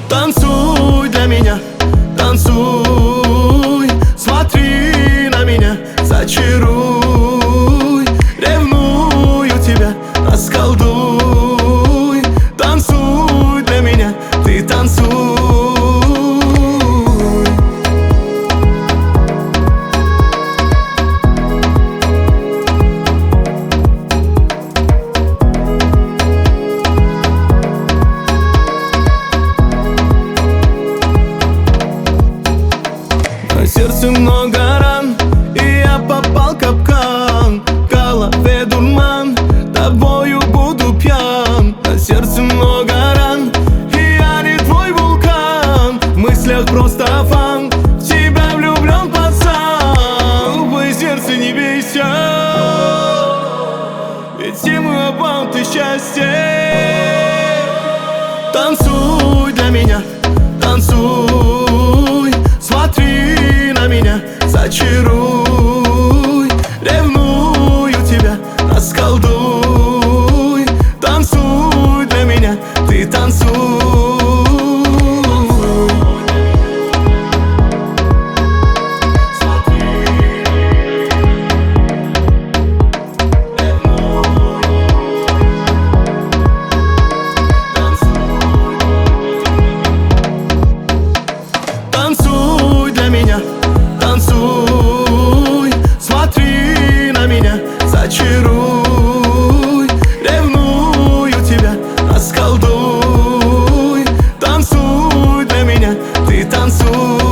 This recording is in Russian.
Танцуй для меня, танцуй, смотри на меня, зачаруй, ревную тебя, расколдуй. Танцуй для меня, ты танцуй. На сердце много ран, и я попал в капкан. В голове дурман, тобою буду пьян. На сердце много ран, и я не твой вулкан. В мыслях просто фан, в тебя влюблен пацан. Мое сердце, не бейся, ведь все мы обмануты счастье. Танцуй для меня, танцуй, смотри на меня, зачаруй, ревную тебя, расколдуй. Танцуй для меня, ты танцуй. Танцуй для меня, танцуй, смотри на меня, зачаруй, ревную тебя, расколдуй. Танцуй для меня, ты танцуй.